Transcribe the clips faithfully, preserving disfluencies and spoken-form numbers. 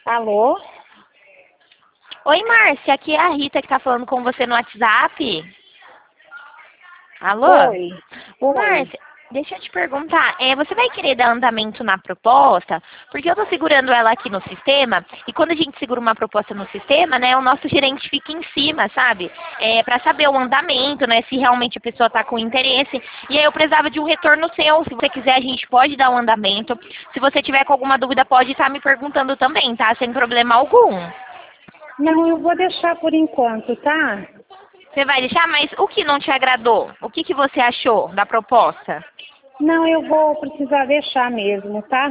Alô? Oi, Márcia, aqui é a Rita que tá falando com você no WhatsApp. Alô? Oi. Oi. Márcia, deixa eu te perguntar, é, você vai querer dar andamento na proposta? Porque eu tô segurando ela aqui no sistema, e quando a gente segura uma proposta no sistema, né, o nosso gerente fica em cima, sabe? É, pra saber o andamento, né, se realmente a pessoa tá com interesse. E aí eu precisava de um retorno seu. Se você quiser, a gente pode dar um andamento. Se você tiver com alguma dúvida, pode estar me perguntando também, tá? Sem problema algum. Não, eu vou deixar por enquanto, tá? Você vai deixar, mas o que não te agradou? O que, que você achou da proposta? Não, eu vou precisar deixar mesmo, tá?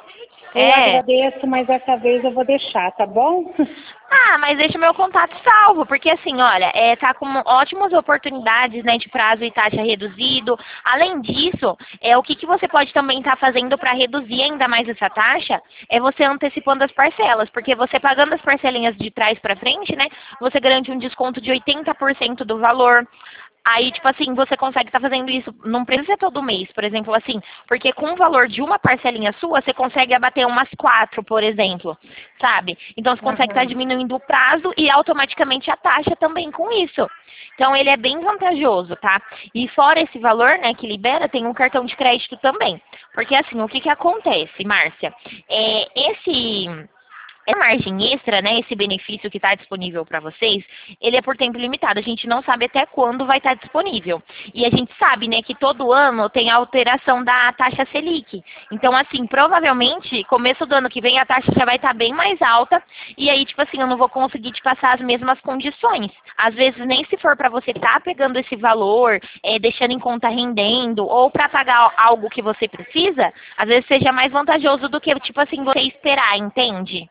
Eu É. agradeço, mas dessa vez eu vou deixar, tá bom? Ah, mas deixa o meu contato salvo, porque assim, olha, é, tá com ótimas oportunidades, né, de prazo e taxa reduzido. Além disso, é, o que, que você pode também estar fazendo para reduzir ainda mais essa taxa é você antecipando as parcelas, porque você pagando as parcelinhas de trás para frente, né, você garante um desconto de oitenta por cento do valor. Aí, tipo assim, você consegue estar fazendo isso, não precisa ser todo mês, por exemplo, assim, porque com o valor de uma parcelinha sua, você consegue abater umas quatro, por exemplo, sabe? Então, você consegue estar Aham. diminuindo o prazo e automaticamente a taxa também com isso. Então, ele é bem vantajoso, tá? E fora esse valor, né, que libera, tem um cartão de crédito também. Porque, assim, o que que acontece, Márcia? É, esse... É margem extra, né? Esse benefício que está disponível para vocês, ele é por tempo limitado. A gente não sabe até quando vai estar disponível. E a gente sabe, né, que todo ano tem a alteração da taxa Selic. Então, assim, provavelmente, começo do ano que vem, a taxa já vai estar bem mais alta. E aí, tipo assim, eu não vou conseguir te passar as mesmas condições. Às vezes, nem se for para você estar pegando esse valor, é, deixando em conta rendendo, ou para pagar algo que você precisa, às vezes seja mais vantajoso do que, tipo assim, você esperar, entende?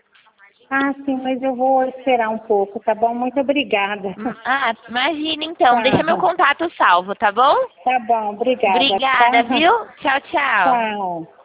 Ah, sim, mas eu vou esperar um pouco, tá bom? Muito obrigada. Hum, Ah, imagina então. Deixa meu Tá. contato salvo, tá bom? Tá bom, obrigada, tá? Obrigada, viu? Tchau, tchau. Tchau.